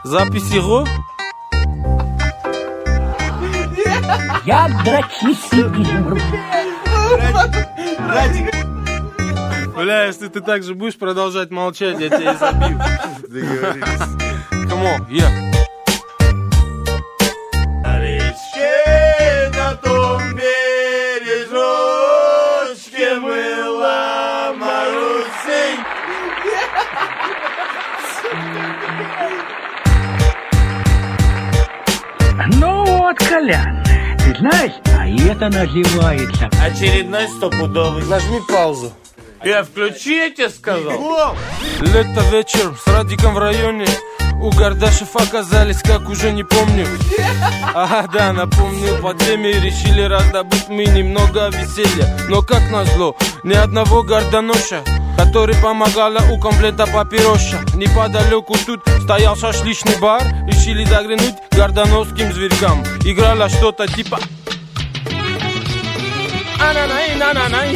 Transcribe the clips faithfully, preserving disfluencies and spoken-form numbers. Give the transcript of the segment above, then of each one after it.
Запись его? Я дрочистый изумруд. Радик. Бля, если ты так же будешь продолжать молчать, я тебя и забью. Договорились. Come on, yeah. На речке на том бережочке была Марусень. Ну вот, Колян, ты знаешь, а это называется... Очередной стопудовый. Нажми паузу. Я включи, я тебе сказал. Лето вечер с Радиком в районе. У Гардашев оказались, как уже не помню. Ага, да, напомнил, под время решили раздобыть мы немного веселья. Но как назло, ни одного гордоноша, который помогала у комплета папироша. Неподалеку тут стоял шашлычный бар. Решили заглянуть к гордоновским зверькам. Играла что-то типа «Ананай, нананай».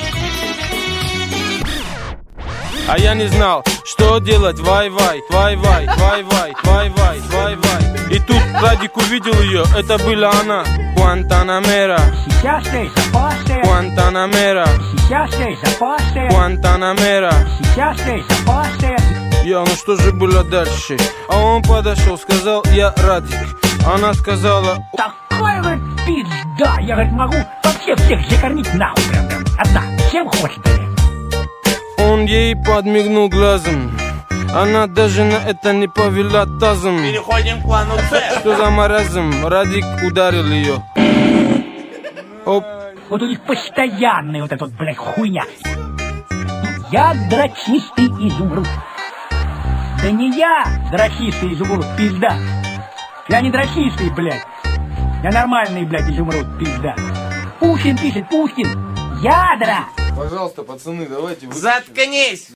А я не знал, что делать, вай-вай, вай-вай, вай-вай, вай-вай, вай-вай. И тут Радик увидел ее, это была она. Гуантанамера, Сейчас ты запасся, Гуантанамера, сейчас ты запасся, Гуантанамера. сейчас ты запасся. Я, ну что же было дальше? А он подошел, сказал, я Радик. Она сказала, Такой вот пизда, я, говорит, могу вообще всех закормить нахуй, прям, прям, одна, всем хочет, блядь. он ей подмигнул глазом. Она даже на это не повела тазом. Переходим к плану С. Что за маразм? Радик ударил ее. Оп. Вот у них постоянная вот эта вот, блядь, хуйня. Я дрочистый изумруд. Да не я дрочистый изумруд, пизда. Я не дрочистый, блядь. Я нормальный, блядь, изумруд, пизда. Пушкин пишет, Пушкин. Ядра. Пожалуйста, пацаны, давайте вы... Заткнись!